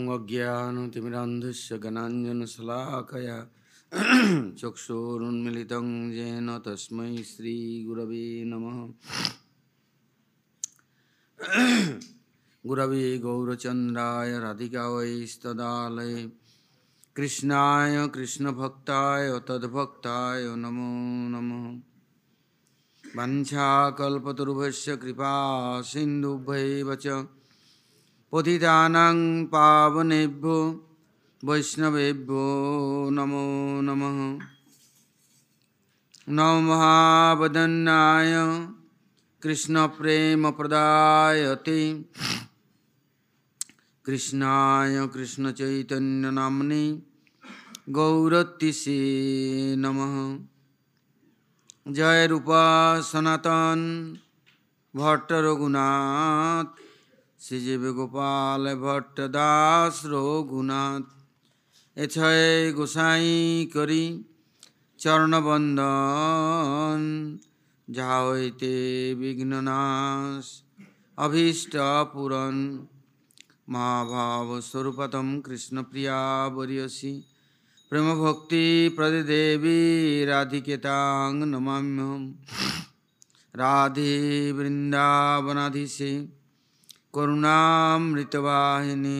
अज्ञानतिमिरान्धस्य ज्ञानाञ्जनशलाकया चक्षुरुन्मिलितं येन तस्मै श्रीगुरवे नमः। गुरवे गौरचन्द्राय राधिकावैस्तदालये कृष्णाय कृष्णभक्ताय तद्भक्ताय नमो नमः। वञ्चाकल्पतरुभ्यश्च कृपा सिन्धुभ्यैव च पतितानां पावनेभ्यो वैष्णवेभ्यो नमो नमः। नमो महावदन्नाय कृष्णप्रेमप्रदायते कृष्णाय कृष्णचैतन्यनाम्ने गौरतिसे नमः। जय रूपा सनातन भट्ट रघुनाथ श्रीजीव गोपाल भट्ट दास रघुनाथ एछय गोसाई करी चरणबंदन जावैते विघ्ननाश अभीष्ट पुरन महाभाव स्वरूपतम कृष्ण प्रिया वरियसी प्रेम भक्ति प्रदेवी राधिकेतांग नमाम्यहम्। राधे वृंदावनाधीशे करुणामृतवाहिनी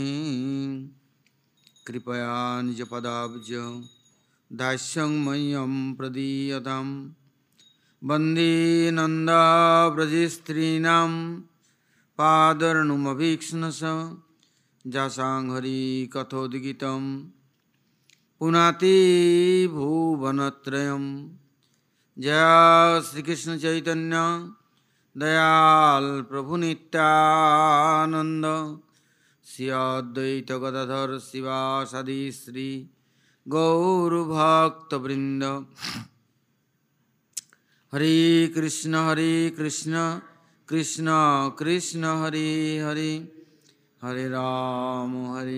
कृपया निजपदाब्ज दास्यं मह्यं प्रदीयताम्। वन्दे नन्दाव्रजस्त्रीणां पादर्णुमभीक्ष्णश जासां हरि कथोद्गीतम् पुनाति भुवनत्रयं। जय श्री कृष्ण चैतन्य दयाल प्रभु नित्यानंद श्री अद्वैत गदाधर शिवासादि श्री गौरभक्तवृंद। हरे कृष्ण कृष्ण कृष्ण हरे हरे हरे राम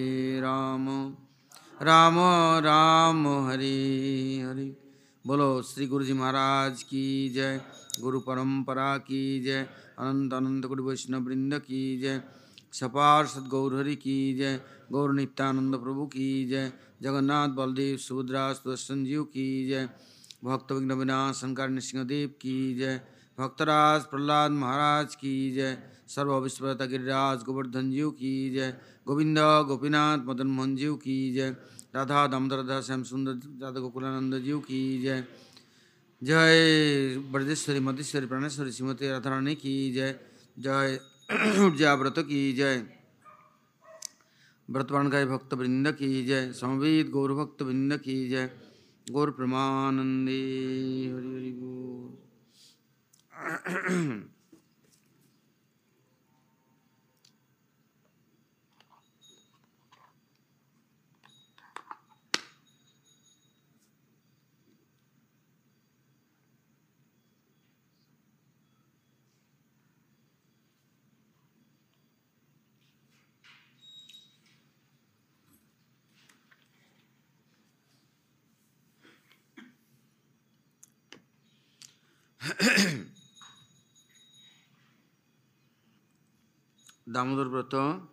राम राम हरे हरे। बोलो श्री गुरु जी महाराज की जय। गुरु परंपरा की जय। अनंत अनंत गुरु वैष्णव वृंद की जय। सपार सद्गौर की जय। गौर नित्यानंद प्रभु की जय। जगन्नाथ बलदेव सुभद्रा सुदर्शन की जय। भक्त विघ्न विनाशन नृसिंहदेव की जय। भक्तराज प्रहलाद महाराज की जय। सर्व विश्वता गिरिराज गोवर्धन जीव की जय। गोविंद गोपीनाथ मदन मोहन जीव की जय। राधा दामोदर दास श्याम सुंदर राधा गोकुलानंद जीव की जय। जय ब्रजेश्वरी मधेश्वरी प्राणेश्वरी श्रीमती राधा रानी की जय। जय उर्जाव्रत की जय। व्रतवानगाय भक्त वृंद की जय। समवेत गौर भक्त वृंद की जय। गौर प्रमानंदे हरि हरि बोल। दामोदर व्रत,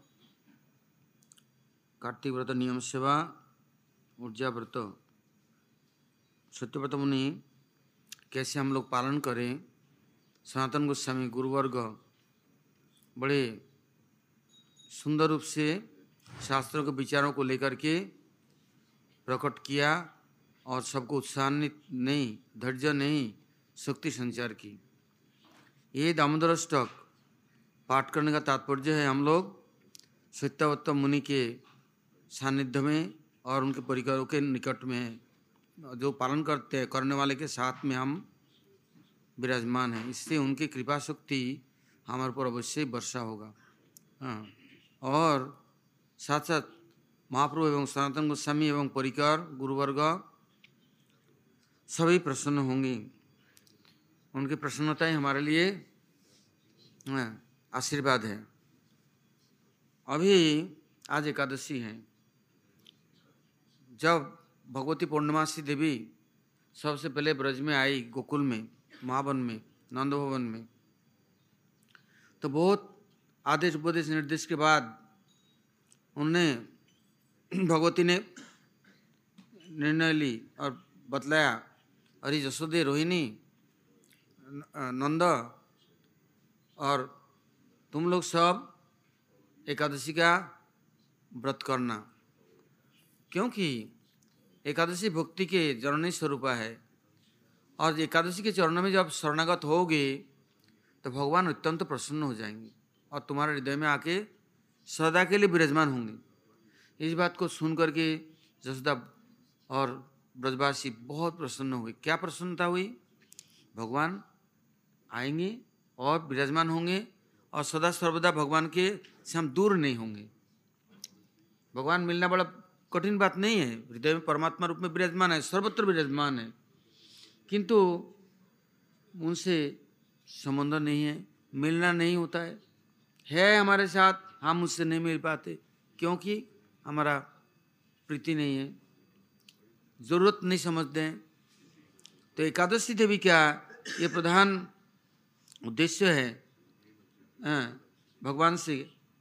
कार्तिक व्रत नियम सेवा, ऊर्जा व्रत, सत्यव्रत मुनि कैसे हम लोग पालन करें। सनातन गोस्वामी गुरुवर्ग बड़े सुंदर रूप से शास्त्रों के विचारों को लेकर के प्रकट किया और सबको उत्साहित नहीं, धैर्य नहीं, शक्ति संचार की। ये दामोदर अष्टक पाठ करने का तात्पर्य है हम लोग सत्यव्रत मुनि के सानिध्य में और उनके परिवारों के निकट में जो पालन करते हैं करने वाले के साथ में हम विराजमान हैं। इससे उनकी कृपा शक्ति हमारे पर अवश्य वर्षा होगा। हाँ, और साथ साथ महाप्रभु एवं सनातन गोस्वामी एवं परिकर गुरुवर्ग सभी प्रसन्न होंगे। उनकी प्रसन्नता ही हमारे लिए आशीर्वाद है। अभी आज एकादशी है। जब भगवती पूर्णमासी देवी सबसे पहले ब्रज में आई, गोकुल में, महावन में, नंद भवन में, तो बहुत आदेश उपदेश निर्देश के बाद उन्होंने भगवती ने निर्णय ली और बतलाया, अरे जसोदे, रोहिणी, नंद और तुम लोग सब एकादशी का व्रत करना, क्योंकि एकादशी भक्ति के जननी स्वरूपा है और एकादशी के चरणों में जब शरणागत होगे तो भगवान अत्यंत प्रसन्न हो जाएंगे और तुम्हारे हृदय में आके सदा के लिए विराजमान होंगे। इस बात को सुन करके जसोदा और ब्रजवासी बहुत प्रसन्न हुए। क्या प्रसन्नता हुई? भगवान आएंगे और विराजमान होंगे और सदा सर्वदा भगवान के से हम दूर नहीं होंगे। भगवान मिलना बड़ा कठिन बात नहीं है, हृदय में परमात्मा रूप में विराजमान है, सर्वत्र विराजमान है, किंतु उनसे संबंध नहीं है, मिलना नहीं होता है हमारे साथ, हम उससे नहीं मिल पाते क्योंकि हमारा प्रीति नहीं है, जरूरत नहीं समझते हैं। तो एकादशी देवी क्या ये प्रधान उद्देश्य है भगवान से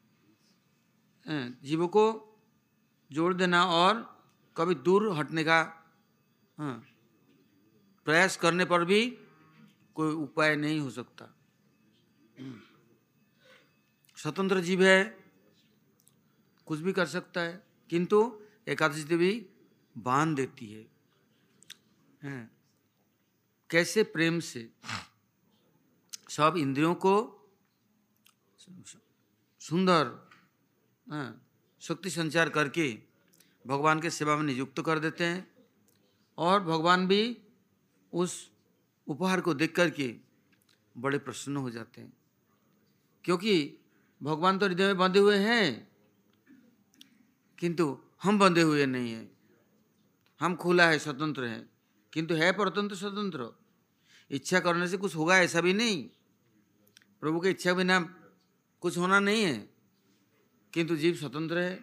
जीवों को जोड़ देना और कभी दूर हटने का प्रयास करने पर भी कोई उपाय नहीं हो सकता। स्वतंत्र जीव है, कुछ भी कर सकता है, किंतु एकादशी देवी बांध देती है। कैसे? प्रेम से सब इंद्रियों को सुंदर शक्ति संचार करके भगवान के सेवा में नियुक्त कर देते हैं और भगवान भी उस उपहार को देख करके बड़े प्रसन्न हो जाते हैं, क्योंकि भगवान तो हृदय में बंधे हुए हैं किंतु हम बंधे हुए नहीं हैं। हम खुला है, स्वतंत्र है, किंतु है परतंत्र स्वतंत्र। इच्छा करने से कुछ होगा ऐसा भी नहीं, प्रभु के इच्छा बिना कुछ होना नहीं है, किंतु जीव स्वतंत्र है।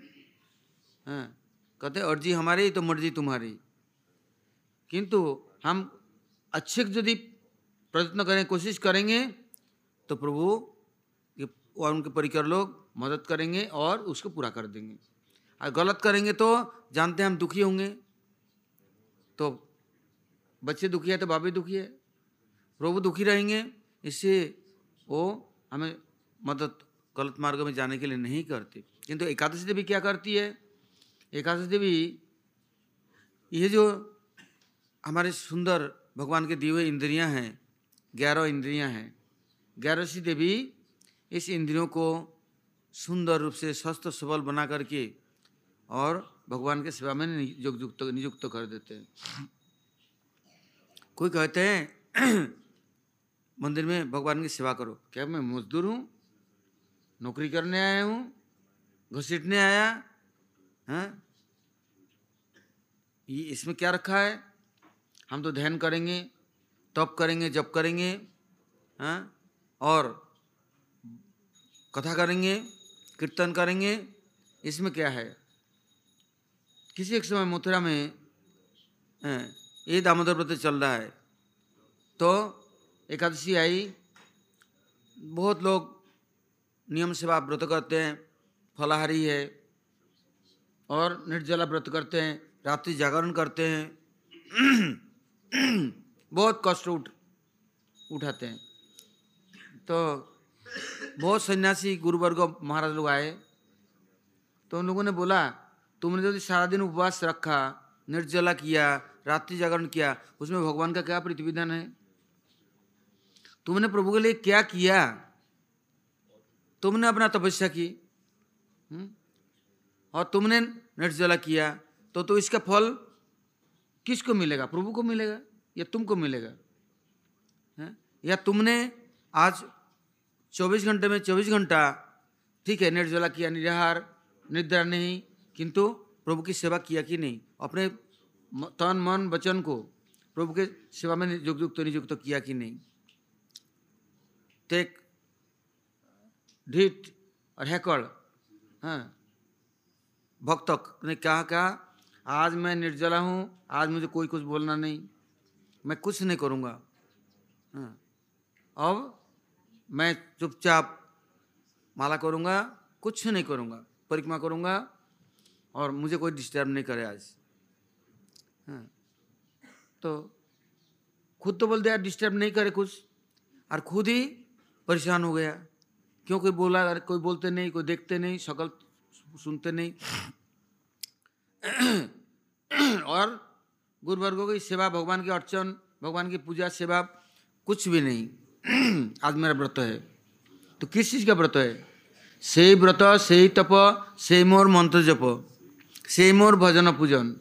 कहते अर्जी हमारी तो मर्जी तुम्हारी, किंतु हम अच्छे यदि प्रयत्न करें, कोशिश करेंगे तो प्रभु और उनके परिकर लोग मदद करेंगे और उसको पूरा कर देंगे। और गलत करेंगे तो जानते हैं हम दुखी होंगे, तो बच्चे दुखी है तो बाप भी दुखी है, प्रभु दुखी रहेंगे, इससे वो हमें मदद गलत मार्ग में जाने के लिए नहीं करते। किंतु एकादशी देवी क्या करती है? एकादशी देवी ये जो हमारे सुंदर भगवान के दिए हुए इंद्रियां हैं, 11 इंद्रियां हैं, 11वीं देवी इस इंद्रियों को सुंदर रूप से स्वस्थ सबल बना करके और भगवान के सेवा में नियुक्त कर देते हैं। कोई कहते हैं मंदिर में भगवान की सेवा करो, क्या मैं मजदूर हूँ, नौकरी करने आया हूँ, घसीटने आया? ये इसमें क्या रखा है? हम तो ध्यान करेंगे, तप करेंगे, जप करेंगे, और कथा करेंगे, कीर्तन करेंगे, इसमें क्या है? किसी एक समय मथुरा में ये दामोदर व्रत चल रहा है, तो एकादशी आई, बहुत लोग नियम से व्रत करते हैं, फलाहारी है और निर्जला व्रत करते हैं, रात्रि जागरण करते हैं, बहुत कष्ट उठाते हैं। तो बहुत सन्यासी गुरुवर्ग महाराज लोग आए, तो उन लोगों ने बोला तुमने जो सारा दिन उपवास रखा, निर्जला किया, रात्रि जागरण किया, उसमें भगवान का क्या प्रतिविधान है? तुमने प्रभु के लिए क्या किया? तुमने अपना तपस्या की और तुमने निर्जला किया, तो इसका फल किसको मिलेगा? प्रभु को मिलेगा या तुमको मिलेगा? या तुमने आज 24 घंटे में 24 घंटा ठीक है निर्जला किया, निराहार, निद्रा नहीं, किंतु प्रभु की सेवा किया कि नहीं? अपने तन मन वचन को प्रभु के सेवा में नियुक्त किया कि नहीं? तो एक ढीठ और हैकड़ भक्त ने कहा आज मैं निर्जला हूँ, आज मुझे कोई कुछ बोलना नहीं, मैं कुछ नहीं करूँगा, अब मैं चुपचाप माला करूँगा, कुछ नहीं करूँगा, परिक्रमा करूँगा और मुझे कोई डिस्टर्ब नहीं करे आज। हाँ, तो खुद तो बोल दिया डिस्टर्ब नहीं करे कुछ, और खुद ही परेशान हो गया। क्यों? कोई बोला, अरे कोई बोलते नहीं, कोई देखते नहीं, शक्ल सुनते नहीं। और गुरुवर्गों की सेवा, भगवान की अर्चन, भगवान की पूजा सेवा कुछ भी नहीं। आज मेरा व्रत है, तो किस चीज़ का व्रत है? से व्रत, से तप, से मोर मंत्र जप, से मोर भजन पूजन।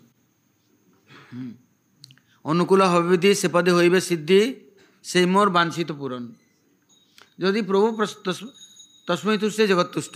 अनुकूल हविधि से पदे होइबे सिद्धि, से मोर वांछित पूरण। यदि प्रभु तस्मै तुष्टे जगत तुष्ट,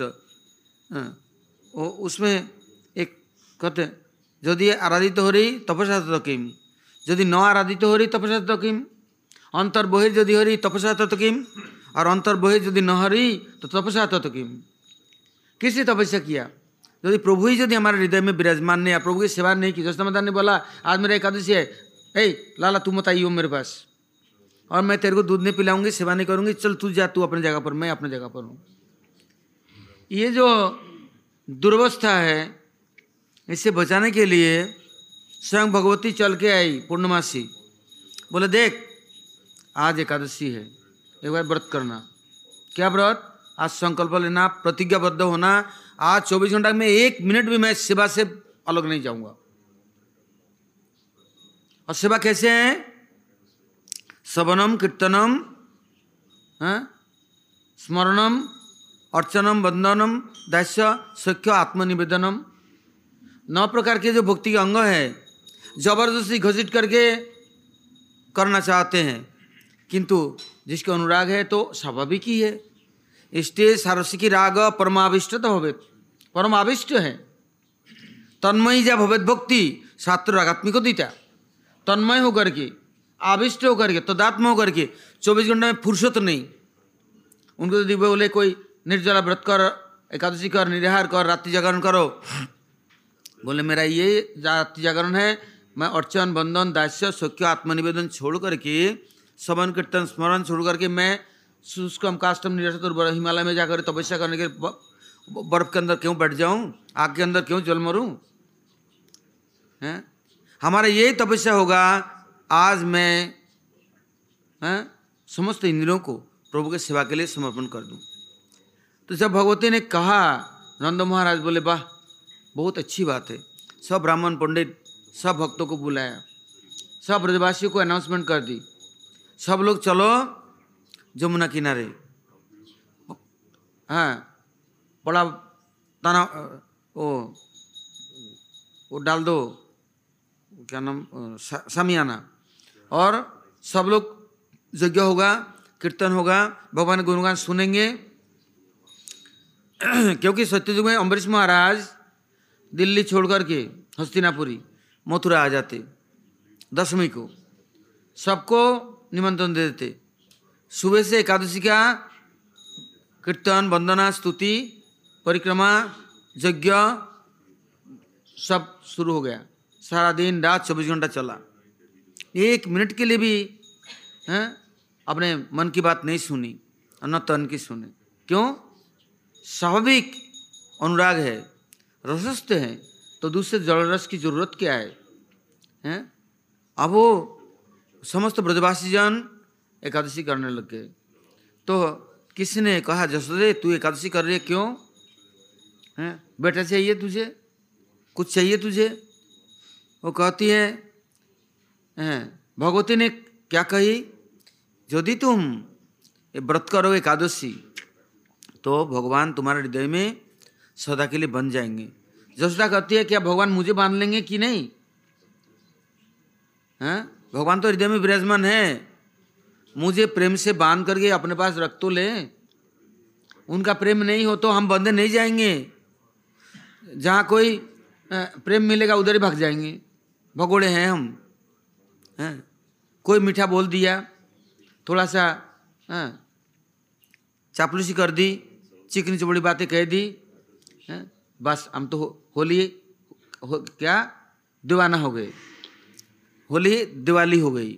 उसमें एक कहते यदि आराधित हो रही तपस्या तो किम, यदि न आराधित हो रही तपस्या तो किम, अंतर बहिर यदि हो रही तपस्या तो किम, और अंतर बहिर यदि न हो रही तो तपस्या तो किम। किसने तपस्या किया? यदि प्रभु ही यदि हमारे हृदय में विराजमान नहीं, प्रभु की सेवा नहीं की। जैसे ने बोला आज मेरा एकादशी है, ए लाला तू मत आइयो मेरे पास, और मैं तेरे को दूध नहीं पिलाऊंगी, सेवा नहीं करूंगी, चल तू जा, तू अपने जगह पर, मैं अपने जगह पर हूँ। ये जो दुर्वस्था है, इससे बचाने के लिए स्वयं भगवती चल के आई पूर्णमासी, बोले देख आज एकादशी है, एक बार व्रत करना। क्या व्रत? आज संकल्प लेना, प्रतिज्ञाबद्ध होना, आज 24 घंटा में 1 मिनट भी मैं सेवा से अलग नहीं जाऊंगा। और सेवा कैसे है? श्रवणम कीर्तनम, स्मरणम, अर्चनम, वंदनम, दास्य, सख्य, आत्मनिवेदनम। 9 प्रकार के जो भक्ति के अंग है, जबरदस्ती घसीट करके करना चाहते हैं, किंतु जिसके अनुराग है तो स्वाभाविक ही है। इसलिए सारसिकी राग परमाविष्ट तो भवेत, परमाविष्ट है। तन्मयी जा भवेत भक्ति शास्त्र रागात्मिक दीता। तन्मय होकर के, आविष्ट होकर के, तदात्म होकर के, 24 घंटे में फुर्सत नहीं। उनको यदि बोले कोई निर्जला व्रत कर, एकादशी कर, निराहार कर, रात्रि जागरण करो, बोले मेरा ये रात्रि जागरण है, मैं अर्चन, बंधन, दास्य, सख्य, आत्मनिवेदन छोड़ करके, श्रवण कीर्तन स्मरण छोड़ करके मैं शुष्कम काष्टम निरसत हिमालय में जाकर तपस्या करने के बर्फ के अंदर क्यों बैठ जाऊं, आग के अंदर क्यों जल मरूं? हैं? हमारा यही तपस्या होगा, आज मैं समस्त इंद्रियों को प्रभु के सेवा के लिए समर्पण कर दूं। तो जब भगवती ने कहा, नंद महाराज बोले वाह बहुत अच्छी बात है। सब ब्राह्मण पंडित, सब भक्तों को बुलाया, सब ब्रजवासियों को अनाउंसमेंट कर दी, सब लोग चलो जमुना किनारे। हाँ, बड़ा ताना वो डाल दो, क्या नाम, सामियाना, और सब लोग यज्ञ होगा, कीर्तन होगा, भगवान गुणगान सुनेंगे। क्योंकि सत्ययुग में अम्बरीश महाराज दिल्ली छोड़ करके हस्तिनापुरी मथुरा आ जाते, दशमी को सबको निमंत्रण दे देते। सुबह से एकादशी का कीर्तन, वंदना, स्तुति, परिक्रमा, यज्ञ सब शुरू हो गया। सारा दिन रात 24 घंटा चला। 1 मिनट के लिए भी अपने मन की बात नहीं सुनी और न तन की सुने। क्यों? स्वाभाविक अनुराग है, रसस्थ है, तो दूसरे जल रस की जरूरत क्या है? अब वो समस्त ब्रजवासी जन एकादशी करने लग गए। तो किसी ने कहा, जसोदे तू एकादशी कर रही है क्यों? बेटा चाहिए तुझे, कुछ चाहिए तुझे? वो कहती है, भगवती ने क्या कही, यदि तुम व्रत करो एकादशी तो भगवान तुम्हारे हृदय में सदा के लिए बन जाएंगे। जसोदा कहती है, क्या भगवान मुझे बांध लेंगे कि नहीं? भगवान तो हृदय में विराजमान है, मुझे प्रेम से बांध करके अपने पास रख तो ले। उनका प्रेम नहीं हो तो हम बंधे नहीं जाएंगे। जहाँ कोई प्रेम मिलेगा उधर ही भाग जाएंगे। भगोड़े हैं हम। कोई मीठा बोल दिया, थोड़ा सा चापलूसी कर दी, चिकनी चुपड़ी बातें कह दी, बस हम तो होली क्या दीवाना हो गए, होली दिवाली हो गई।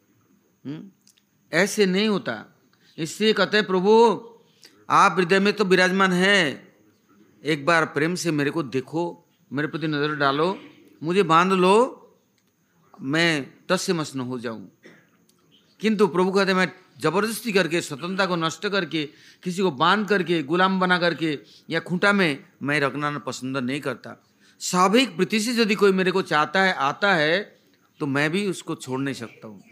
ऐसे नहीं होता। इसलिए कहते हैं, प्रभु आप हृदय में तो विराजमान है, एक बार प्रेम से मेरे को देखो, मेरे प्रति नजर डालो, मुझे बांध लो, मैं तस्य मस्त न हो जाऊं। किंतु प्रभु कहते मैं जबरदस्ती करके, स्वतंत्रता को नष्ट करके, किसी को बांध करके, गुलाम बना करके या खूंटा में मैं रखना पसंद नहीं करता। स्वाभाविक वृत्ति से यदि कोई मेरे को चाहता है, आता है, तो मैं भी उसको छोड़ नहीं सकता हूँ।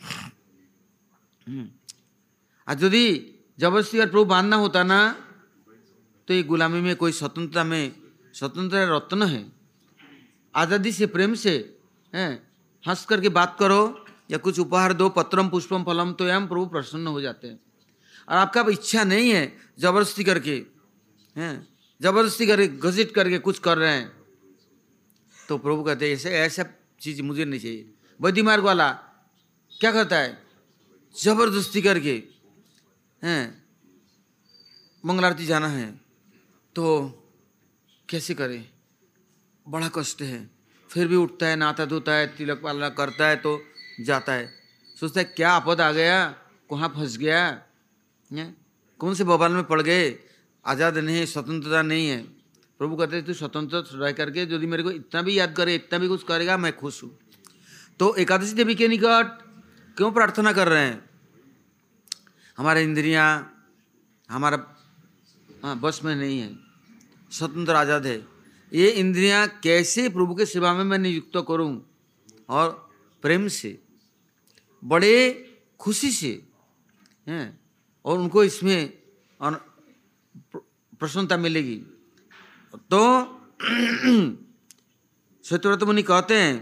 और यदि जबरदस्ती कर प्रभु बांधना होता ना, तो ये गुलामी में कोई स्वतंत्रता में, स्वतंत्रता रत्न है। आज़ादी से, प्रेम से हंस करके बात करो या कुछ उपहार दो, पत्रम पुष्पम फलम, तो हम प्रभु प्रसन्न हो जाते हैं। और आपका इच्छा नहीं है, जबरदस्ती करके जबरदस्ती करके घसीट करके कुछ कर रहे हैं, तो प्रभु कहते हैं ऐसे ऐसा चीज मुझे नहीं चाहिए। वैद्य मार्ग वाला क्या करता है, जबरदस्ती करके मंगल आरती जाना है तो कैसे करे, बड़ा कष्ट है, फिर भी उठता है, नहाता धोता है, तिलक पालना करता है, तो जाता है, सोचता है क्या आपद आ गया, कहाँ फंस गया, कौन से बवाल में पड़ गए, आज़ाद नहीं, स्वतंत्रता नहीं है। प्रभु कहते हैं तू स्वतंत्र रह करके यदि मेरे को इतना भी याद करे, इतना भी कुछ करेगा, मैं खुश हूँ। तो एकादशी देवी के निकट क्यों प्रार्थना कर रहे हैं? हमारे इंद्रियां हमारा बस में नहीं है, स्वतंत्र आज़ाद है। ये इंद्रियां कैसे प्रभु के सेवा में मैं नियुक्त करूं, और प्रेम से, बड़े खुशी से और उनको इसमें प्रसन्नता मिलेगी। तो श्वेतव्रत मुनि कहते हैं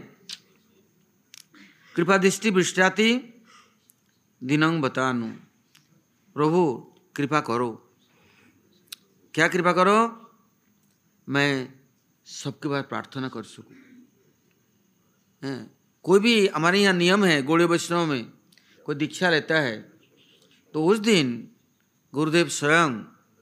कृपा दृष्टि वृष्टाति दिनंग बतानु, प्रभु कृपा करो। क्या कृपा करो? मैं सबके बाद प्रार्थना कर सकूं। कोई भी हमारे यहाँ नियम है, गौड़ीय वैष्णव में कोई दीक्षा लेता है तो उस दिन गुरुदेव स्वयं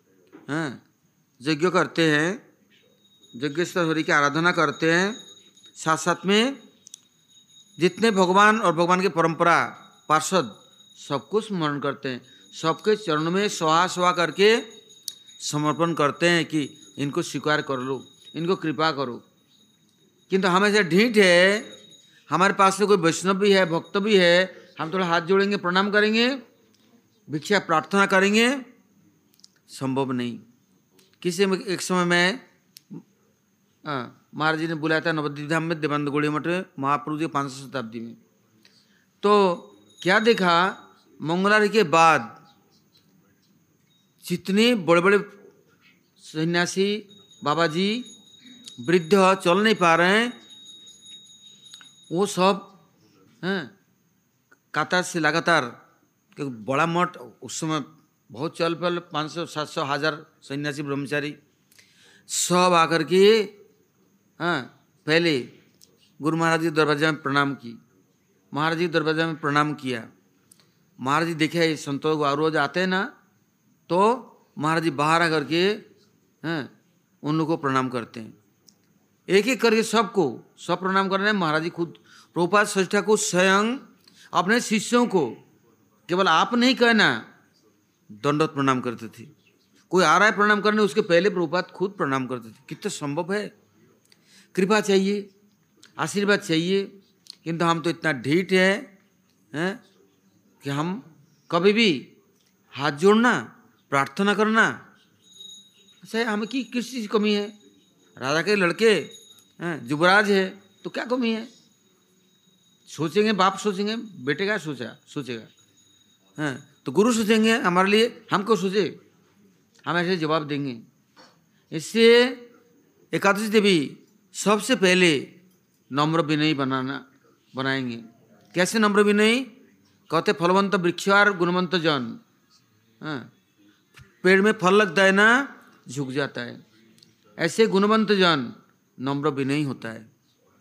यज्ञ करते हैं, यज्ञेश्वर हरि की आराधना करते हैं, साथ साथ में जितने भगवान और भगवान की परंपरा पार्षद सबको स्मरण करते हैं, सबके चरणों में स्वाहा स्वाहा करके समर्पण करते हैं कि इनको स्वीकार कर लो, इनको कृपा करो। किंतु हम ऐसे ढीठ है, हमारे पास में कोई वैष्णव भी है, भक्त भी है, हम थोड़ा हाथ जोड़ेंगे, प्रणाम करेंगे, भिक्षा प्रार्थना करेंगे, संभव नहीं। किसी एक समय में महाराज जी ने बुलाया था नवद्वीप धाम में, देवानंद गौड़ीय मठ में, महाप्रभु जी 500 शताब्दी में। तो क्या देखा, मंगलारती के बाद जितने बड़े बड़े सन्यासी बाबा जी वृद्ध चल नहीं पा रहे हैं, वो सब कतार से लगातार, क्योंकि बड़ा मठ उस समय बहुत चल पल, 500 700 1000 सन्यासी ब्रह्मचारी सब आकर के पहले गुरु महाराज जी दरवाजा में प्रणाम की, महाराज जी दरवाजा में प्रणाम किया। महाराज जी देखे ये संतों को रोज आते हैं ना, तो महाराज जी बाहर आकर के उन लोगों को प्रणाम करते हैं, एक एक करके सबको सब प्रणाम कर रहे हैं। महाराज जी खुद प्रभुपाद श्रेष्ठा को स्वयं अपने शिष्यों को केवल आप नहीं कहना, दंडवत प्रणाम करते थे। कोई आ रहा है प्रणाम करने, उसके पहले प्रभुपाद खुद प्रणाम करते थे। कितना संभव है? कृपा चाहिए, आशीर्वाद चाहिए, किंतु हम तो इतना ढीठ है कि हम कभी भी हाथ जोड़ना, प्रार्थना करना, अच्छा हमें किस चीज़ की कमी है? राजा के लड़के युवराज है तो क्या कमी है? सोचेंगे, बाप सोचेंगे, बेटे का सोचेगा, तो गुरु सोचेंगे हमारे लिए, हमको सोचे, हम ऐसे जवाब देंगे। इससे एकादशी देवी सबसे पहले नम्र विनयी बनाएंगे। कैसे नम्र विनयी? कहते फलवंत वृक्षार गुणवंत जन, पेड़ में फल लगता है ना, झुक जाता है, ऐसे गुणवंत जन नम्र विनयी होता है।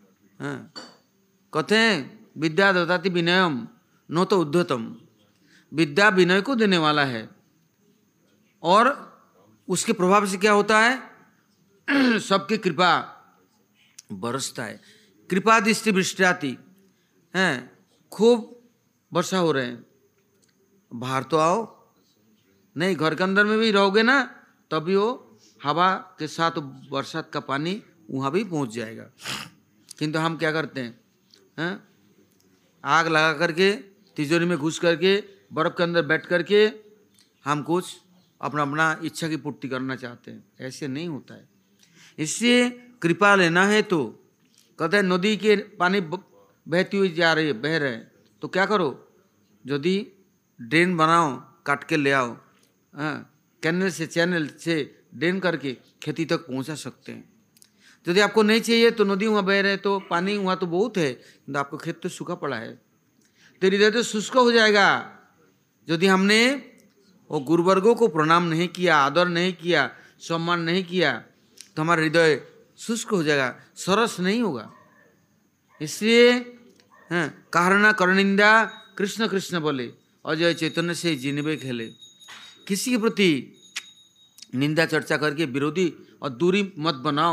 कहते हैं विद्या ददाति विनयम नो तो उद्धतम, विद्या विनय को देने वाला है, और उसके प्रभाव से क्या होता है? सबकी कृपा बरसता है। कृपा दृष्टि वृष्टाति, खूब वर्षा हो रहे हैं, बाहर तो आओ, नहीं घर के अंदर में भी रहोगे ना, तभी वो हवा के साथ बरसात का पानी वहाँ भी पहुँच जाएगा। किंतु हम क्या करते हैं, आग लगा करके तिजोरी में घुस करके बर्फ़ के अंदर बैठ करके हम कुछ अपना अपना इच्छा की पूर्ति करना चाहते हैं। ऐसे नहीं होता है। इससे कृपा लेना है तो कहते हैं नदी के पानी बहती हुई जा रही है, बह रहे हैं, तो क्या करो, यदि ड्रेन बनाओ, काट के ले आओ, कैनल से चैनल से ड्रेन करके खेती तक पहुंचा सकते हैं। यदि आपको नहीं चाहिए तो नदी वहाँ बह रहे तो पानी वहाँ तो बहुत है, तो आपको खेत तो सूखा पड़ा है, तो हृदय तो शुष्क हो जाएगा। यदि हमने वो गुरुवर्गों को प्रणाम नहीं किया, आदर नहीं किया, सम्मान नहीं किया, तो हमारा हृदय शुष्क हो जाएगा, सरस नहीं होगा। इसलिए कारण करनिंदा कृष्ण कृष्ण बोले, अजय चैतन्य से जिनबे खेले। किसी के प्रति निंदा चर्चा करके विरोधी और दूरी मत बनाओ।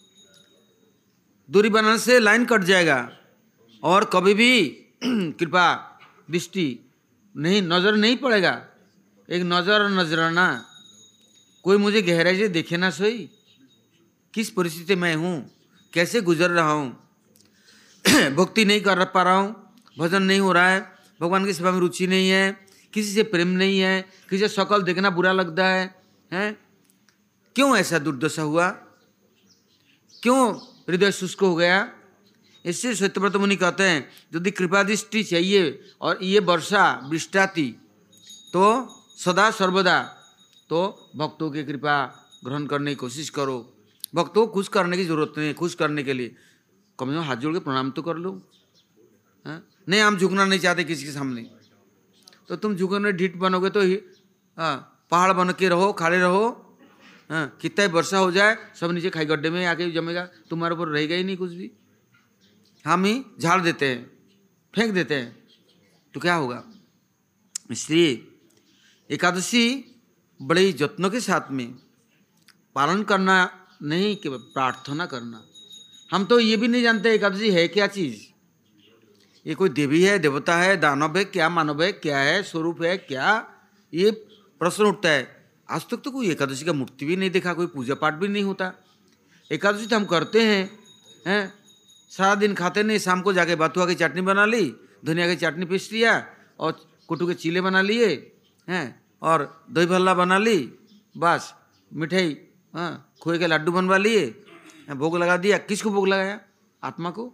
दूरी बनाने से लाइन कट जाएगा और कभी भी कृपा दृष्टि नहीं, नजर नहीं पड़ेगा। एक नजर और नजराना, कोई मुझे गहराई से देखे ना सही, किस परिस्थिति में हूँ, कैसे गुजर रहा हूँ, भक्ति नहीं कर पा रहा हूँ, भजन नहीं हो रहा है, भगवान की सेवा में रुचि नहीं है, किसी से प्रेम नहीं है, किसी से शकल देखना बुरा लगता है? क्यों ऐसा दुर्दशा हुआ? क्यों हृदय शुष्क हो गया? इससे सत्यव्रत मुनि कहते हैं यदि कृपा दृष्टि चाहिए और ये वर्षा वृष्टाति तो सदा सर्वदा तो भक्तों की कृपा ग्रहण करने की कोशिश करो। भक्तों को खुश करने की जरूरत नहीं है, खुश करने के लिए कम से कम हाथ जोड़ के प्रणाम तो कर लो। नहीं, हम झुकना नहीं चाहते किसी के सामने, तो तुम झुकने ढीठ बनोगे तो पहाड़ बन के रहो, खड़े रहो, कितना ही वर्षा हो जाए सब नीचे खाई गड्ढे में आके जमेगा, तुम्हारे ऊपर रहेगा ही नहीं कुछ भी। हम ही झाड़ देते हैं, फेंक देते हैं, तो क्या होगा? इसलिए एकादशी बड़े यत्नों के साथ में पालन करना, नहीं कि प्रार्थना करना। हम तो ये भी नहीं जानते एकादशी है क्या चीज़, ये कोई देवी है, देवता है, दानव है, क्या मानव है, क्या है, स्वरूप है क्या, ये प्रश्न उठता है। आज तक तो कोई एकादशी का मूर्ति भी नहीं देखा, कोई पूजा पाठ भी नहीं होता। एकादशी तो हम करते हैं सारा दिन खाते नहीं, शाम को जाके बथुआ की चटनी बना ली, धनिया की चटनी पीस लिया और कुटू के चीले बना लिए और दही भल्ला बना ली, बस मिठाई खोए के लड्डू बनवा लिए, भोग लगा दिया। किसको भोग लगाया? आत्मा को।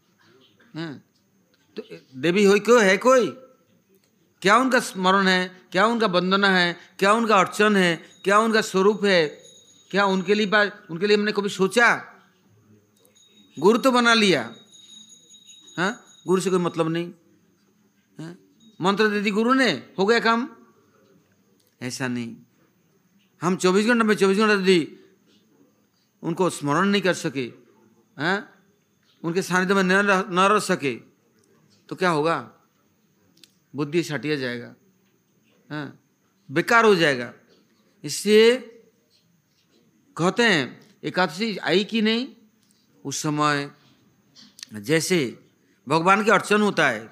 तो देवी हो क्यों है कोई? क्या उनका स्मरण है, क्या उनका वंदना है, क्या उनका अर्चन है, क्या उनका स्वरूप है? क्या उनके लिए हमने कभी सोचा? गुरु तो बना लिया, गुरु से कोई मतलब नहीं, मंत्र दे दी गुरु ने, हो गया काम। ऐसा नहीं। हम 24 घंटे में 24 घंटे यदि उनको स्मरण नहीं कर सके, उनके सानिध्य में न रह सके, तो क्या होगा? बुद्धि छटिया जाएगा, बेकार हो जाएगा। इसलिए कहते हैं एकादशी आई कि नहीं, उस समय जैसे भगवान के अर्चन होता है,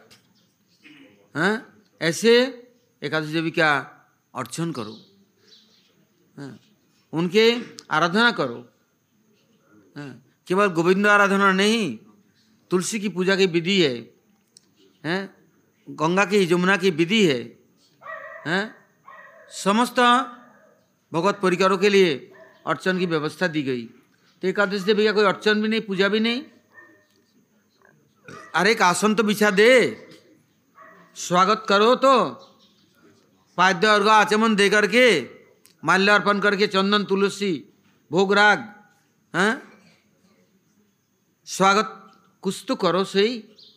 ऐसे एकादशी देवी का अर्चन करो, उनके आराधना करो। केवल गोविंद आराधना नहीं, तुलसी की पूजा की विधि है, गंगा की यमुना की विधि है, समस्त भगवत परिकारों के लिए अर्चन की व्यवस्था दी गई। तो एकादशी देवी का कोई अर्चन भी नहीं, पूजा भी नहीं। अरे एक आसन तो बिछा दे, स्वागत करो, तो पाद्य और आचमन दे करके, माल्यार्पण करके, चंदन तुलसी भोग राग, स्वागत कुछ तो करो सही।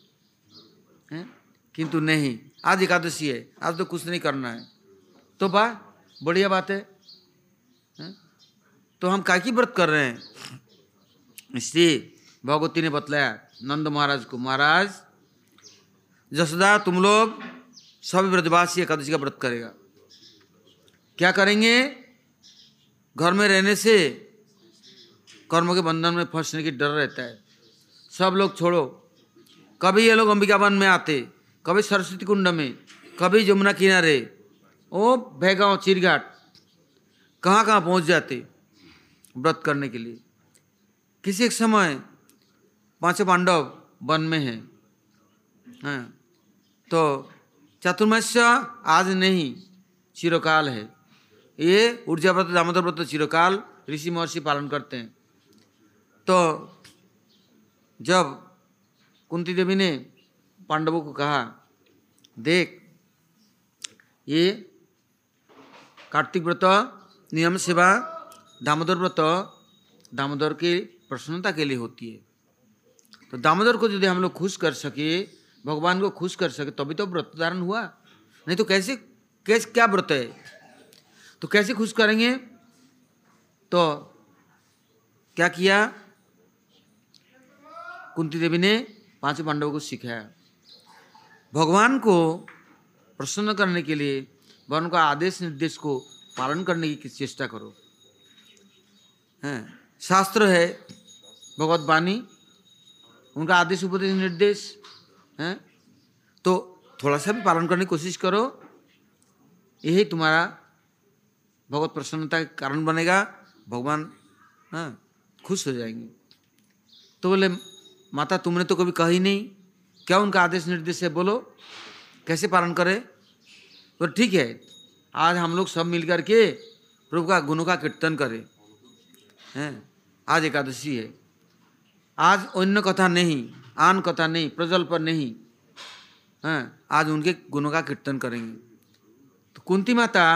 किंतु नहीं, आज एकादशी है, आज तो कुछ नहीं करना है, तो बढ़िया बात है। तो हम काय की व्रत कर रहे हैं? इसलिए भगवती ने बतलाया नंद महाराज को, महाराज जसोदा तुम लोग सभी ब्रजवासी एकादशी का व्रत करेगा। क्या करेंगे? घर में रहने से कर्म के बंधन में फंसने की डर रहता है। सब लोग छोड़ो। कभी ये लोग अंबिका वन में आते, कभी सरस्वती कुंड में, कभी यमुना किनारे, ओ भैगांव चिरघाट, कहाँ कहाँ पहुँच जाते व्रत करने के लिए। किसी एक समय पांचों पांडव वन में हैं, तो चातुर्मास्य आज नहीं, चिरकाल है। ये ऊर्जा व्रत, दामोदर व्रत चिरकाल ऋषि महर्षि पालन करते हैं। तो जब कुंती देवी ने पांडवों को कहा, देख ये कार्तिक व्रत नियम सेवा, दामोदर व्रत दामोदर के प्रसन्नता के लिए होती है। तो दामोदर को यदि हम लोग खुश कर सके, भगवान को खुश कर सके, तभी तो व्रत धारण हुआ। नहीं तो कैसे क्या व्रत है, तो कैसे खुश करेंगे? तो क्या किया, कुंती देवी ने पांचों पांडवों को सिखाया, भगवान को प्रसन्न करने के लिए भगवान का आदेश निर्देश को पालन करने की चेष्टा करो। शास्त्र है, भगवत वाणी, उनका आदेश उपदेश निर्देश है, तो थोड़ा सा भी पालन करने की कोशिश करो। यही तुम्हारा भगवत प्रसन्नता का कारण बनेगा, भगवान खुश हो जाएंगे। तो बोले, माता तुमने तो कभी कही नहीं, क्या उनका आदेश निर्देश है, बोलो कैसे पालन करें? तो ठीक है, आज हम लोग सब मिलकर के प्रभु का गुणों का कीर्तन करें। आज एकादशी है, आज अन्य कथा नहीं, आन कथा नहीं, प्रज्वल पर नहीं, आज उनके गुणों का कीर्तन करेंगे। तो कुंती माता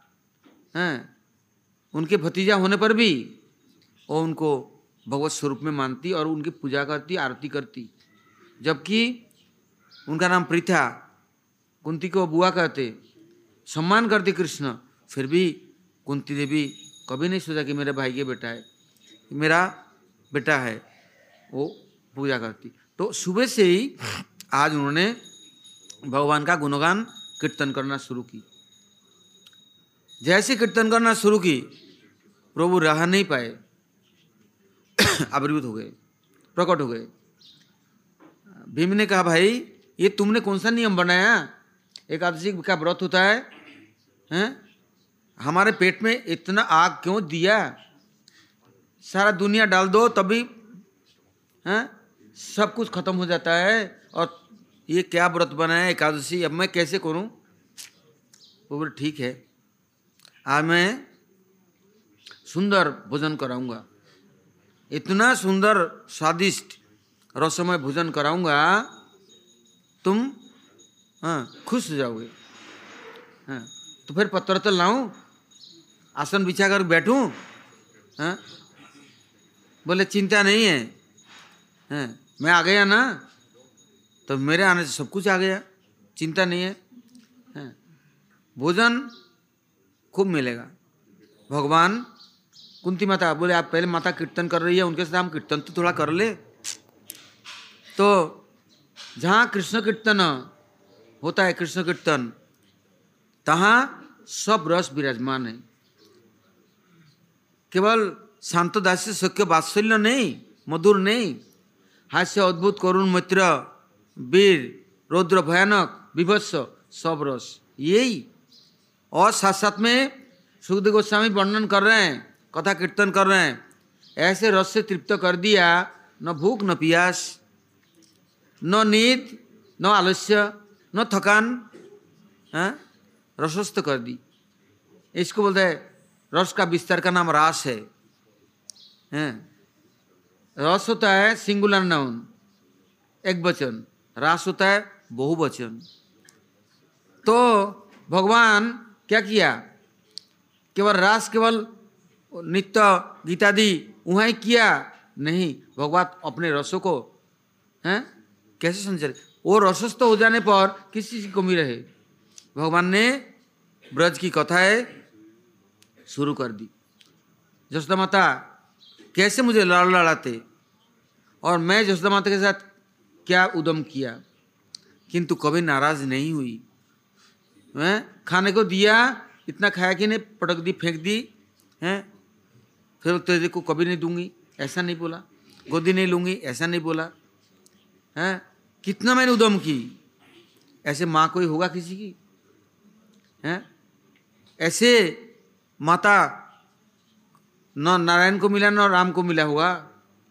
उनके भतीजा होने पर भी वो उनको भगवत स्वरूप में मानती और उनकी पूजा करती, आरती करती। जबकि उनका नाम प्रीथा, कुंती को बुआ कहते, सम्मान करते कृष्ण, फिर भी कुंती देवी कभी नहीं सोचा कि मेरे भाई के बेटा है, मेरा बेटा है, वो पूजा करती। तो सुबह से ही आज उन्होंने भगवान का गुणगान कीर्तन करना शुरू की। जैसे कीर्तन करना शुरू की, प्रभु रह नहीं पाए, आविर्भूत हो गए, प्रकट हो गए। भीम ने कहा, भाई ये तुमने कौन सा नियम बनाया, एकादशी का व्रत होता है, हमारे पेट में इतना आग क्यों दिया, सारा दुनिया डाल दो तभी सब कुछ खत्म हो जाता है, और ये क्या व्रत बनाया एकादशी, अब मैं कैसे करूं? वो बोले ठीक है, आज मैं सुंदर भोजन कराऊंगा, इतना सुंदर स्वादिष्ट रसमय भोजन कराऊंगा, तुम खुश हो जाओगे। तो फिर पत्थर तो लाऊं, आसन बिछा कर बैठूं? बोले चिंता नहीं है, मैं आ गया ना, तो मेरे आने से सब कुछ आ गया, चिंता नहीं है, भोजन खूब मिलेगा। भगवान कुंती माता बोले, आप पहले माता कीर्तन कर रही है, उनके साथ हम कीर्तन तो थोड़ा कर ले। तो जहाँ कृष्ण कीर्तन होता है, कृष्ण कीर्तन, तहाँ सब रस विराजमान है। केवल शांत दास्य सख्य वात्सल्य नहीं, मधुर नहीं, हास्य अद्भुत करुण मित्र वीर रौद्र भयानक विभत्स सब रस यही। और साथ साथ में सुखदेव गोस्वामी वर्णन कर रहे हैं, कथा कीर्तन कर रहे हैं, ऐसे रस से तृप्त कर दिया, न भूख न प्यास, न नींद न आलस्य न थकान, रसस्थ कर दी। इसको बोलते हैं, रस का विस्तार का नाम रास है। रस होता है सिंगुलर नाउन, एक वचन, रास होता है बहुवचन। तो भगवान क्या किया, केवल रास केवल नित्य गीतादि वहाँ ही किया नहीं, भगवान अपने रसों को कैसे संचरित, वो रसस्थ हो जाने पर किस चीज की कमी रहे, भगवान ने ब्रज की कथाएं शुरू कर दी। जसोदा माता कैसे मुझे लड़ाते और मैं जसोदा माता के साथ क्या उद्यम किया, किंतु कभी नाराज नहीं हुई। मैं खाने को दिया, इतना खाया कि नहीं, पटक दी, फेंक दी, फिर तेरे को कभी नहीं दूंगी ऐसा नहीं बोला, गोदी नहीं लूंगी ऐसा नहीं बोला। कितना मैंने उद्यम की, ऐसे माँ कोई होगा किसी की? ऐसे माता न नारायण को मिला न राम को मिला होगा।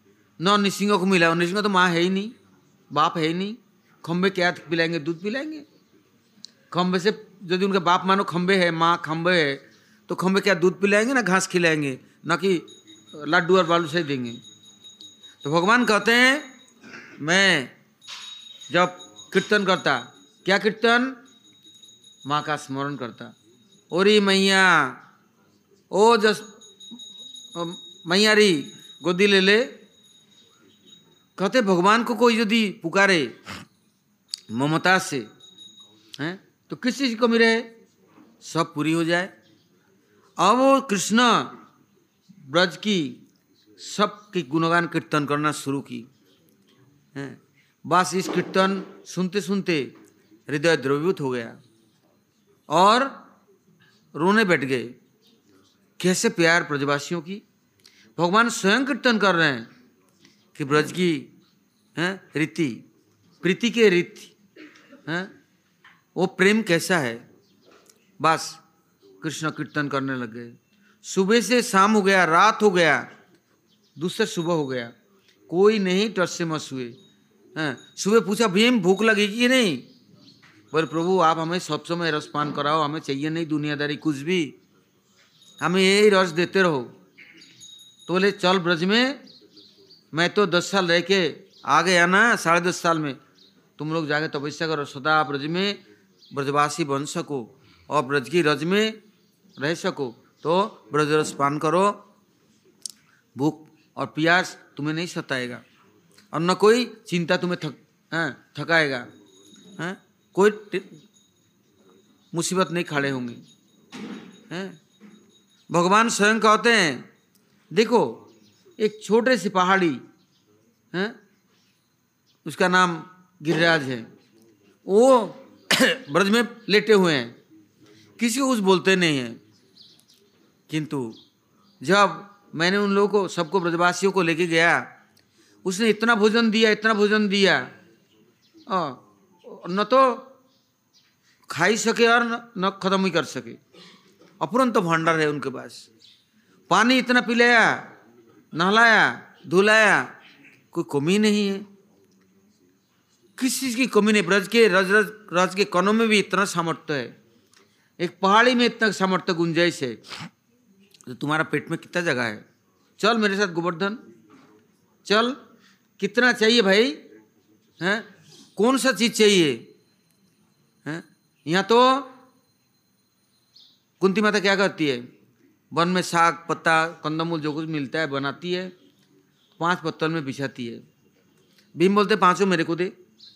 न नृसिंह को मिला, नृसिंह तो माँ है ही नहीं, बाप है ही नहीं, खम्बे क्या पिलाएंगे, दूध पिलाएंगे। खम्बे से यदि उनके बाप मानो खम्बे है, माँ खम्बे है, तो खम्बे क्या दूध पिलाएंगे ना घास खिलाएंगे, ना कि लड्डू और बालू से देंगे। तो भगवान कहते हैं मैं जब कीर्तन करता, क्या कीर्तन, माँ का स्मरण करता, ओरी मैया, ओ जस मैया री गोदी ले ले। कहते भगवान को कोई यदि पुकारे ममता से हैं तो किस चीज की कमी रहे, सब पूरी हो जाए। अब वो कृष्ण ब्रज की सबकी गुणगान कीर्तन करना शुरू की हैं। बस इस कीर्तन सुनते सुनते हृदय द्रवीभूत हो गया और रोने बैठ गए। कैसे प्यार ब्रजवासियों की, भगवान स्वयं कीर्तन कर रहे हैं कि ब्रज की रीति, प्रीति के रीति हैं, वो प्रेम कैसा है। बस कृष्ण कीर्तन करने लग गए। सुबह से शाम हो गया, रात हो गया, दूसरा सुबह हो गया, कोई नहीं टस से मस हुए। सुबह पूछा भीम भूख लगेगी कि नहीं, बोले प्रभु आप हमें सब समय रस पान कराओ, हमें चाहिए नहीं दुनियादारी कुछ भी, हमें यही रस देते रहो। तो बोले चल ब्रज में, मैं तो 10 साल रह के आ गया ना, 10.5 साल में, तुम लोग जाके तपस्या करो, सदा ब्रज में ब्रजवासी बन सको और ब्रज की रज में रह सको, तो ब्रज रस पान करो, भूख और प्यास तुम्हें नहीं सताएगा और न कोई चिंता तुम्हें थकाएगा, कोई मुसीबत नहीं खड़े होंगे। भगवान स्वयं कहते हैं देखो एक छोटे सी पहाड़ी है, उसका नाम गिरिराज है, वो ब्रज में लेटे हुए हैं, किसी को कुछ बोलते नहीं हैं। किंतु जब मैंने उन लोगों को सबको ब्रजवासियों को लेके गया, उसने इतना भोजन दिया, इतना भोजन दिया, न तो खा ही सके और न खत्म ही कर सके, अपुरंत भंडार है उनके पास। पानी इतना पिलाया, नहलाया, धुलाया, कोई कमी नहीं है, किस चीज की कमी नहीं। ब्रज के रज के कणों में भी इतना सामर्थ्य है, एक पहाड़ी में इतना सामर्थ्य गुंजाइश है, तो तुम्हारा पेट में कितना जगह है। चल मेरे साथ गोवर्धन, चल, कितना चाहिए भाई, हैं कौन सा चीज चाहिए, हैं। यहाँ तो कुंती माता क्या करती है, वन में साग पत्ता कंदमूल जो कुछ मिलता है बनाती है, 5 पत्तल में बिछाती है। भीम बोलते 5 मेरे को दे,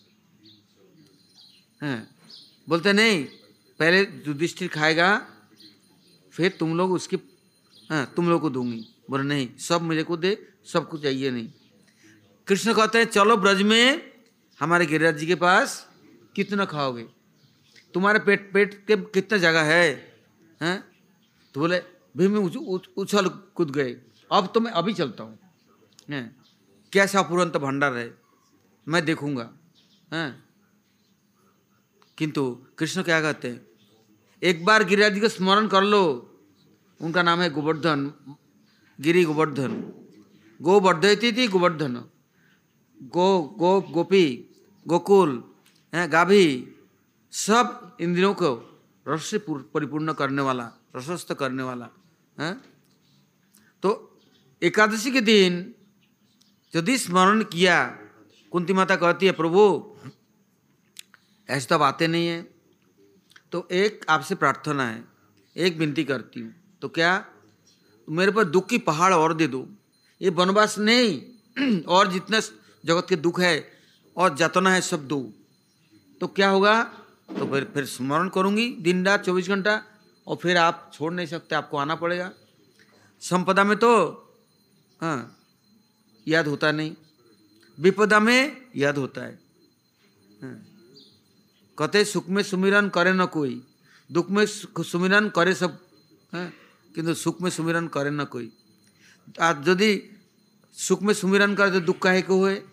हैं बोलते नहीं पहले युधिष्ठिर खाएगा फिर तुम लोग उसकी, तुम लोग को दूंगी। बोले नहीं सब मेरे को दे, सबको चाहिए नहीं। कृष्ण कहते हैं चलो ब्रज में हमारे गिरिराज जी के पास, कितना खाओगे, तुम्हारे पेट के कितना जगह है, हैं। तो बोले भीम उछल कूद गए, अब तो मैं अभी चलता हूँ, हैं कैसा अपुरंत भंडार है मैं देखूंगा, हैं। किंतु कृष्ण क्या कहते हैं, एक बार गिरिराज जी को स्मरण कर लो, उनका नाम है गोवर्धन, गिरी गोवर्धन, गो वर्धयती थी गोवर्धन, गोपी गोकुल हैं, गाभी, सब इंद्रियों को रस से परिपूर्ण करने वाला, रसस्थ करने वाला है। तो एकादशी के दिन यदि स्मरण किया, कुंती माता कहती है प्रभु ऐसे तो बातें नहीं है, तो एक आपसे प्रार्थना है, एक विनती करती हूँ, तो क्या मेरे पर दुख की पहाड़ और दे दो, ये वनवास नहीं और जितना जगत के दुख है और जतना है सब दो, तो क्या होगा, तो फिर स्मरण करूंगी दिन रात 24 घंटा, और फिर आप छोड़ नहीं सकते, आपको आना पड़ेगा। संपदा में तो याद होता नहीं, विपदा में याद होता है। कहते सुख में सुमिरन करे न कोई, दुख में सुमिरन करे सब, किंतु सुख में सुमिरन करे न कोई। आज यदि सुख में सुमिरन करे तो दुख काहे को होए,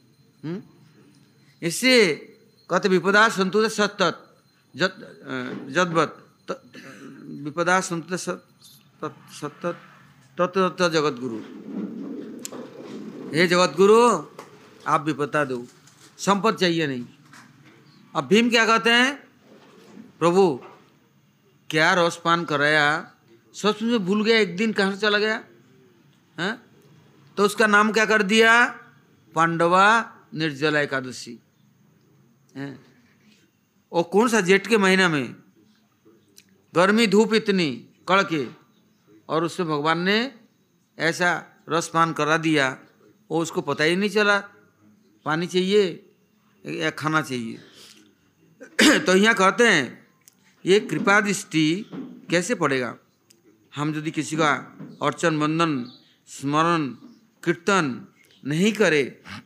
इससे कहते विपदा संतुत सतत जदवत, विपदा संतुत सतत तत्व जगत गुरु। हे जगत गुरु आप भी बता दो, संपत्ति चाहिए नहीं। अब भीम क्या कहते हैं, प्रभु क्या रसपान कराया, सच में भूल गया, एक दिन कहाँ चला गया है? तो उसका नाम क्या कर दिया, पांडवा निर्जला एकादशी है। और कौन सा, जेठ के महीना में, गर्मी धूप इतनी कड़के, और उसमें भगवान ने ऐसा रसपान करा दिया, और उसको पता ही नहीं चला पानी चाहिए या खाना चाहिए। तो यहाँ कहते हैं ये कृपा दृष्टि कैसे पड़ेगा, हम यदि किसी का अर्चन वंदन स्मरण कीर्तन नहीं करे,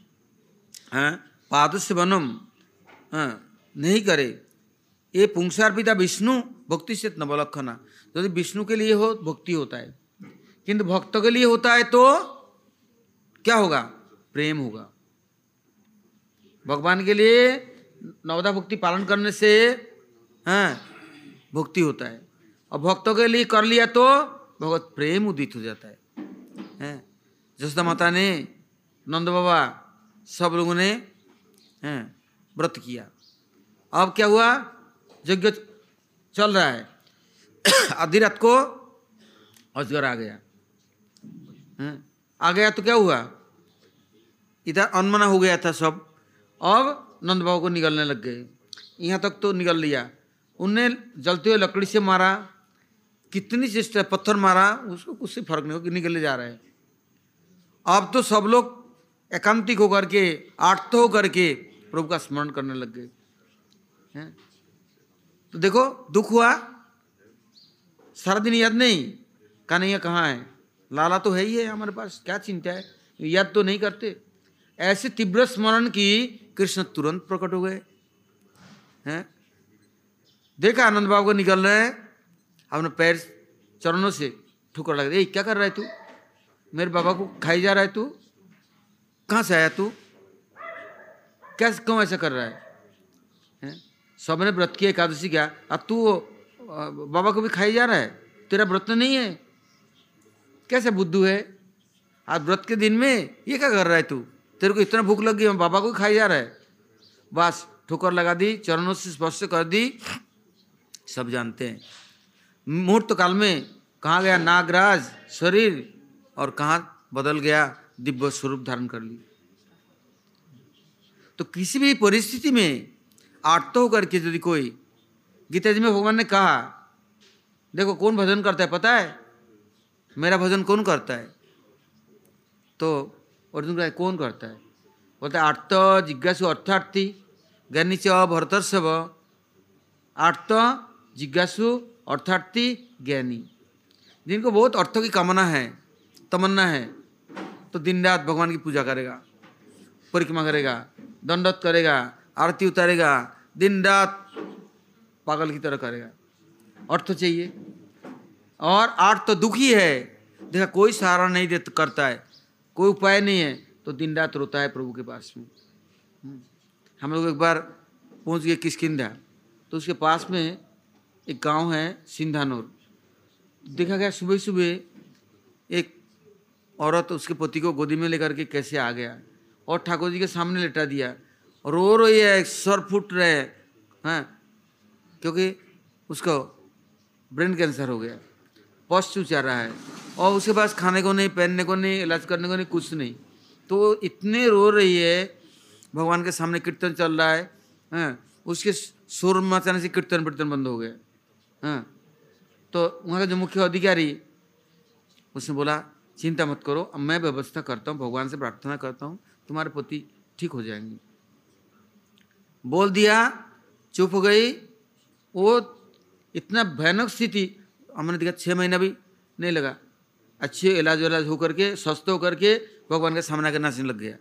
पाद से वनम नहीं करे, ये पुंसार पिता विष्णु भक्ति से नवलक्षणा। यदि विष्णु के लिए हो भक्ति होता है, किंतु भक्तों के लिए होता है तो क्या होगा, प्रेम होगा। भगवान के लिए नवदा भक्ति पालन करने से भक्ति होता है, और भक्तों के लिए कर लिया तो भगवत प्रेम उदित हो जाता है। जसोदा माता ने, नंद बाबा, सब लोगों ने व्रत किया। अब क्या हुआ, यज्ञ चल रहा है, आधी रात को अजगर आ गया। आ गया तो क्या हुआ, इधर अनमना हो गया था सब। अब नंद बाबा को निगलने लग गए, यहाँ तक तो निगल लिया। उनने जलते हुए लकड़ी से मारा, कितनी चेष्टा, पत्थर मारा, उसको कुछ से फर्क नहीं हो कि निकले जा रहा है। अब तो सब लोग एकांतिक होकर के, आर्त होकर के प्रभु का स्मरण करने लग गए। तो देखो दुख हुआ, सारा दिन याद नहीं, कन्हैया कहाँ है, लाला तो है ही है हमारे पास, क्या चिंता है, याद तो नहीं करते। ऐसे तीव्र स्मरण की कृष्ण तुरंत प्रकट हो गए हैं। देखा आनंद बाबू को निकल रहे हैं, अपने पैर चरणों से ठुकर लग रही, क्या कर रहा है तू, मेरे बाबा को खाई जा रहा है तू, कहाँ से आया तू, कैसे क्यों ऐसा कर रहा है? सबने व्रत किया एकादशी क्या, अब तू बाबा को भी खाई जा रहा है, तेरा व्रत नहीं है, कैसे बुद्धू है, आज व्रत के दिन में ये क्या कर रहा है तू, तेरे को इतना भूख लग गई, बाबा को खाई जा रहा है। बस ठोकर लगा दी, चरणों से स्पर्श कर दी। सब जानते हैं मुहूर्त काल में कहाँ गया नागराज शरीर, और कहाँ बदल गया, दिव्य स्वरूप धारण कर ली। तो किसी भी परिस्थिति में आर्त होकर के यदि कोई, गीता जी में भगवान ने कहा, देखो कौन भजन करता है पता है, मेरा भजन कौन करता है, तो अर्जुन का कौन करता है, बोलता है आर्त जिज्ञासु अर्थार्थी ज्ञानी च भरतर्षभ। आर्त जिज्ञासु अर्थार्थी ज्ञानी, जिनको बहुत अर्थों की कामना है, तमन्ना है, तो दिन रात भगवान की पूजा करेगा, परिक्रमा करेगा, दंडवत करेगा, आरती उतारेगा, दिन रात पागल की तरह करेगा, अर्थ चाहिए। और आर्त तो दुखी है, देखा कोई सहारा नहीं दे करता है, कोई उपाय नहीं है, तो दिन रात रोता है प्रभु के पास में। हम लोग एक बार पहुंच गए किष्किंधा, तो उसके पास में एक गांव है सिंधानूर। देखा गया सुबह सुबह एक औरत उसके पति को गोदी में लेकर के कैसे आ गया, और ठाकुर जी के सामने लेटा दिया, रो रही है, सर फूट रहे हैं, क्योंकि उसको ब्रेन कैंसर हो गया, पश्च चूचा रहा है, और उसके पास खाने को नहीं, पहनने को नहीं, इलाज करने को नहीं, कुछ नहीं। तो इतने रो रही है, भगवान के सामने कीर्तन चल रहा है, उसके सुर मचाने से कीर्तन वीर्तन बंद हो गया। तो वहाँ का जो मुख्य अधिकारी, उसने बोला चिंता मत करो, अब मैं व्यवस्था करता हूँ, भगवान से प्रार्थना करता हूँ, तुम्हारे पति ठीक हो जाएंगे। बोल दिया, चुप हो गई। वो इतना भयानक स्थिति, हमने देखा 6 महीना भी नहीं लगा, अच्छे इलाज वालाज होकर के, स्वस्थ होकर के भगवान के सामने के नाचने लग गया।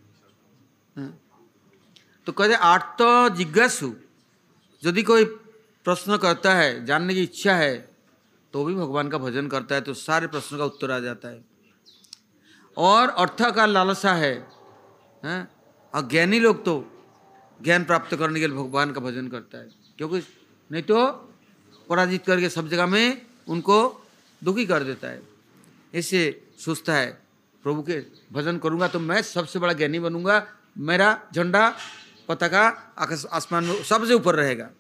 तो कहते आर्त जिज्ञासु, यदि कोई प्रश्न करता है, जानने की इच्छा है, तो भी भगवान का भजन करता है, तो सारे प्रश्नों का उत्तर आ जाता है। और अर्थ का लालसा है, और ज्ञानी लोग तो ज्ञान प्राप्त करने के लिए भगवान का भजन करता है, क्योंकि नहीं तो पराजित करके सब जगह में उनको दुखी कर देता है। इससे सोचता है प्रभु के भजन करूंगा तो मैं सबसे बड़ा ज्ञानी बनूंगा, मेरा झंडा पताका आकाश आसमान में सबसे ऊपर रहेगा।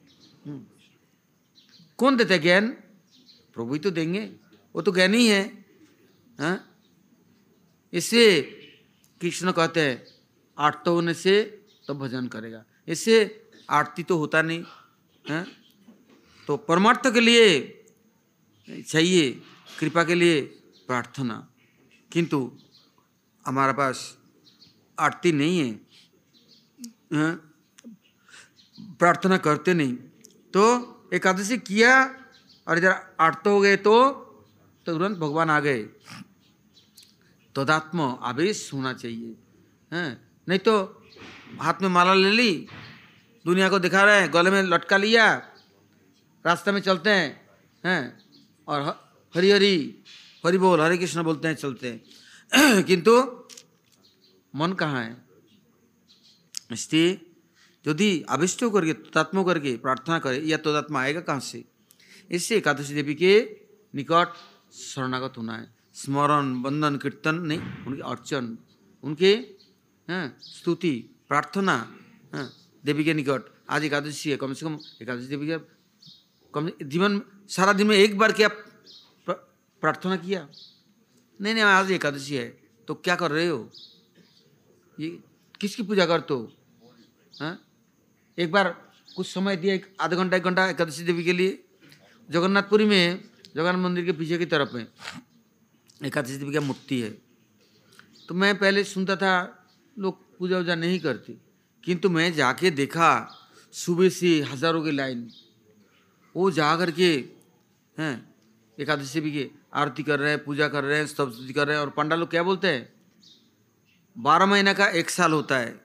कौन देता है ज्ञान? प्रभु ही तो देंगे, वो तो ज्ञानी है। हाँ? इससे कृष्ण कहते हैं आरती होने से तो भजन करेगा, इससे आरती तो होता नहीं है। तो परमार्थ के लिए चाहिए कृपा के लिए प्रार्थना, किंतु हमारा पास आरती नहीं है, हाँ? प्रार्थना करते नहीं। तो एकादशी किया और इधर आरती हो गए तो तुरंत भगवान आ गए। तदात्म आवेश होना चाहिए, हैं? नहीं तो हाथ में माला ले ली, दुनिया को दिखा रहे हैं, गले में लटका लिया, रास्ते में चलते हैं और हरि हरि हरि बोल हरे कृष्ण बोलते हैं चलते हैं, किंतु मन कहाँ है? इसलिए यदि आविष्ट करके तदात्म करके प्रार्थना करे, या तदात्मा आएगा कहाँ से? इससे एकादशी देवी के निकट शरणागत होना है। स्मरण वंदन कीर्तन नहीं, उनके अर्चन, उनके स्तुति प्रार्थना देवी के निकट। आज एकादशी है, कम से कम एकादशी देवी का कम जीवन सारा दिन में एक बार क्या प्रार्थना किया? नहीं, आज एकादशी है तो क्या कर रहे हो? ये किसकी पूजा करते हो? हाँ? एक बार कुछ समय दिया, आधा घंटा 1 घंटा एकादशी देवी के लिए। जगन्नाथपुरी में जगन्नाथ मंदिर के पीछे की तरफ में एकादशी देवी की मूर्ति है। तो मैं पहले सुनता था लोग पूजा वूजा नहीं करते, किंतु मैं जाके देखा सुबह से हजारों की लाइन, वो जा कर के हैं एकादशी देवी की आरती कर रहे हैं, पूजा कर रहे हैं, स्तुति कर रहे हैं। और पंडा लोग क्या बोलते हैं? 12 महीना का 1 साल होता है,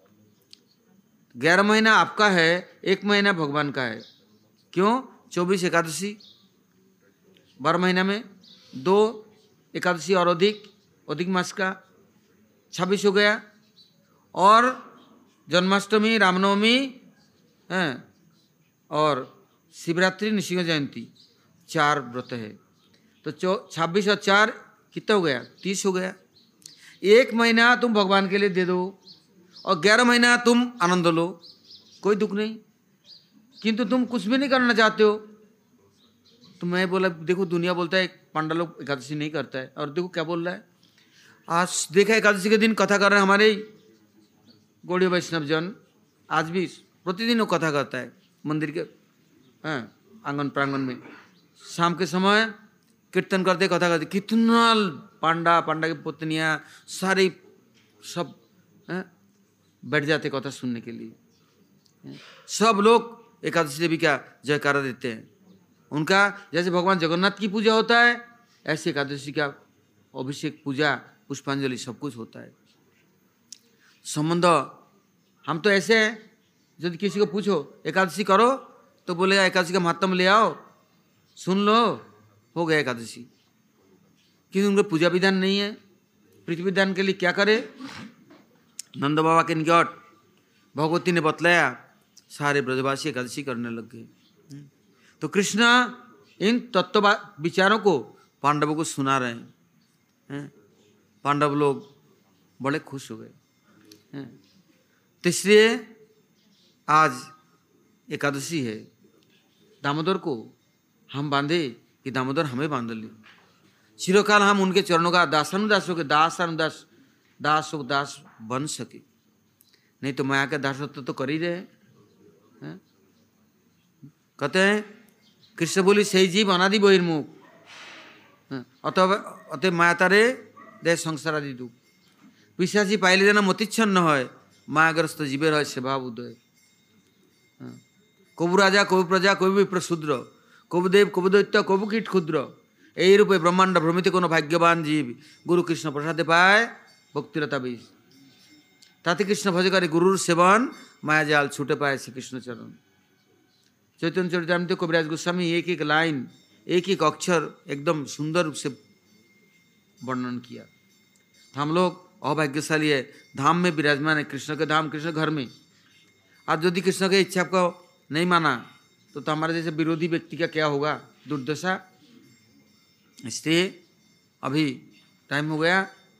11 महीना आपका है, 1 महीना भगवान का है। क्यों? 24 एकादशी 12 महीना में 2 एकादशी और अधिक मास का 26 हो गया, और जन्माष्टमी, रामनवमी और शिवरात्रि, नृसिंह जयंती 4 व्रत है। तो 26 और 4 कितना हो गया? 30 हो गया। 1 महीना तुम भगवान के लिए दे दो और 11 महीना तुम आनंद लो, कोई दुख नहीं, किंतु तुम कुछ भी नहीं करना चाहते हो। तो मैं बोला देखो दुनिया बोलता है पंडा लोग एकादशी नहीं करता है, और देखो क्या बोल रहा है। आज देखा एकादशी के दिन कथा कर रहे हैं हमारे गौड़ीय वैष्णव जन, आज भी प्रतिदिन वो कथा करता है मंदिर के आंगन प्रांगण में। शाम के समय कीर्तन करते कथा करते, कितना पांडा की पत्नियां सारे सब बैठ जाते कथा सुनने के लिए। सब लोग एकादशी देवी का जयकारा देते हैं। उनका जैसे भगवान जगन्नाथ की पूजा होता है, ऐसे एकादशी का अभिषेक, पूजा, पुष्पांजलि सब कुछ होता है। संबंध हम तो ऐसे हैं, यदि किसी को पूछो एकादशी करो तो बोलेगा एकादशी का महत्व ले आओ, सुन लो, हो गया एकादशी। क्योंकि उनका पूजा विधान नहीं है। पृथ्वी विधान के लिए क्या करे? नंद बाबा के निकट भगवती ने बतलाया, सारे ब्रजवासी एकादशी करने लग गए। तो कृष्ण इन तत्व विचारों को पांडवों को सुना रहे हैं। पांडव लोग बड़े खुश हो गए। तो इसलिए आज एकादशी है, दामोदर को हम बांधे कि दामोदर हमें बांध ले। चिरकाल हम उनके चरणों का दासानुदास हो के दास बन सके, नहीं तो माया का दासत्व तो कर ही रहे हैं। कहते हैं कृष्ण बोली सही जीव अनादि बहिर्मुख, अतएव माया तारे देह संसार आदि दुख। पिशाची पाइले जेन मतिच्छन्न হয়, मायाग्रस्त जीवेर হয় सेवा उदय। कबु राजा कबु प्रजा कबु विप्र शूद्र, कबु देव कबु दैत्य कबु कीट क्षुद्र, এই রূপে ব্রহ্মাণ্ড ভ্রমিতে কোনো ভাগ্যবান জীব গুরু কৃষ্ণ প্রসাদে পায় ভক্তিরতা বীজ। তাতে কৃষ্ণ ভজকারী গুরুর সেবন, মায়াজাল ছুটে পায় শ্রীকৃষ্ণ চরণ। चैतन्य चरितामृत कविराज गोस्वामी एक एक लाइन, एक एक अक्षर एकदम सुंदर रूप से वर्णन किया। हम लोग अभाग्यशाली है, धाम में विराजमान है, कृष्ण के धाम, कृष्ण घर में। आज यदि कृष्ण के इच्छा को नहीं माना तो हमारे जैसे विरोधी व्यक्ति का क्या होगा, दुर्दशा। इसलिए अभी टाइम हो गया,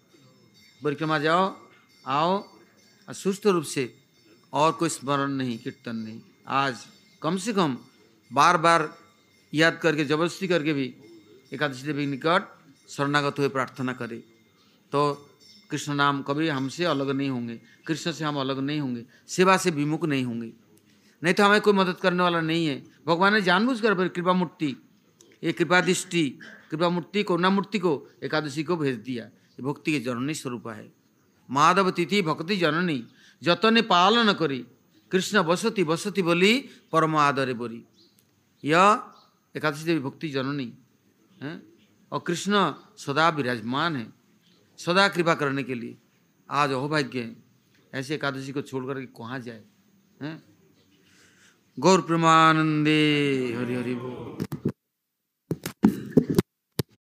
परिक्रमा जाओ, आओ, और सुस्त रूप से, और कोई स्मरण नहीं, कीर्तन नहीं। आज कम से कम बार बार याद करके, जबरदस्ती करके भी एकादशी देवी निकट शरणागत हुए प्रार्थना करें, तो कृष्ण नाम कभी हमसे अलग नहीं होंगे, कृष्ण से हम अलग नहीं होंगे, सेवा से विमुख नहीं होंगे। नहीं तो हमें कोई मदद करने वाला नहीं है। भगवान ने जानबूझकर कृपा मूर्ति, ये कृपा दृष्टि, कृपा मूर्ति, करुणा मूर्ति को एकादशी को भेज दिया। ये भक्ति के जननी स्वरूप है। माधव तिथि भक्ति जननी, जतने पालन करी, कृष्ण बसती बसती बोली, परम आदरे बोली। यह एकादशी देवी भक्ति जननी है, और कृष्ण सदा विराजमान है, सदा कृपा करने के लिए। आज अहोभाग्य है, ऐसे एकादशी को छोड़कर के कहाँ जाए हैं। गौर प्रेमानंदे, हरि हरि बोल।